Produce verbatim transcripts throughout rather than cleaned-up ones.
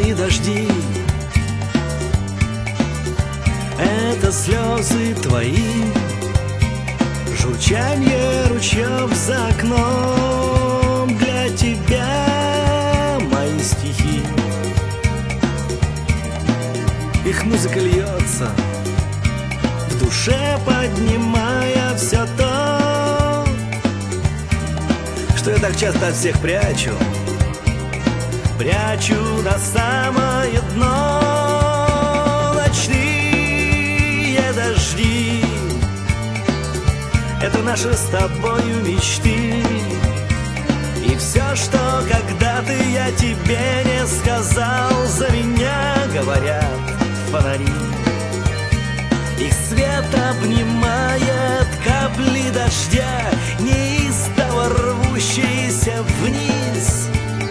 Ночные дожди — это слезы твои, журчанье ручьев за окном. Для тебя мои стихи, их музыка льется в душе, поднимая все то, что я так часто от всех прячу. Прячу на самое дно. Ночные дожди — это наши с тобою мечты. И все, что когда-то я тебе не сказал, за меня говорят фонари. Их свет обнимает капли дождя, неистово рвущиеся вниз,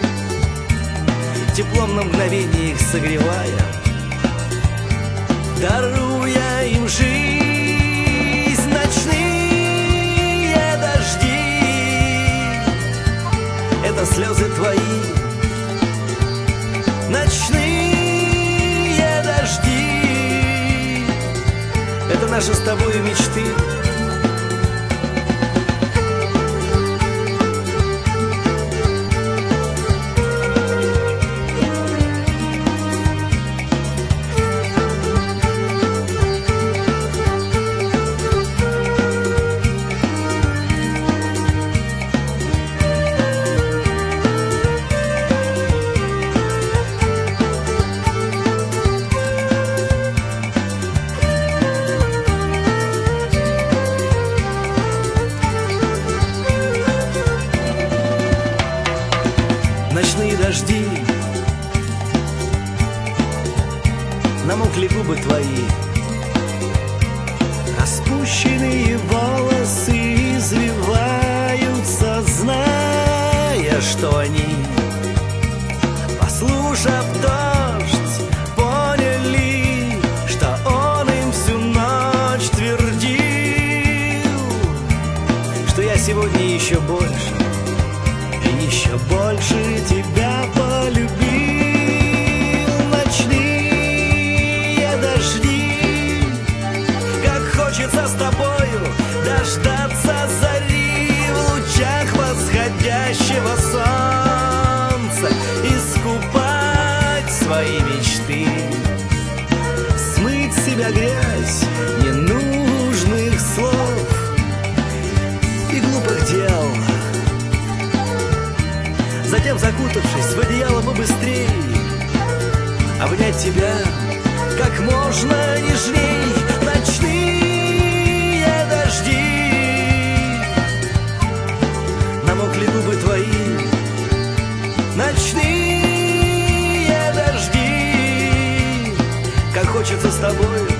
теплом на мгновение их согревая, даруя им жизнь. Ночные дожди — это слезы твои. Ночные дожди — это наши с тобой мечты. Ночные дожди, намокли губы твои, распущенные волосы извиваются, зная, что они, послушав дождь, поняли, что он им всю ночь твердил, что я сегодня еще больше, еще больше тебя полюбил. Ночные дожди, как хочется с тобою дождаться зари в лучах восходящего солнца, искупать свои мечты, смыть с себя грязь ненужных слов и глупых дел. Затем, закутавшись в одеяло побыстрей, обнять тебя как можно нежней. Ночные дожди, намокли губы твои. Ночные дожди, как хочется с тобой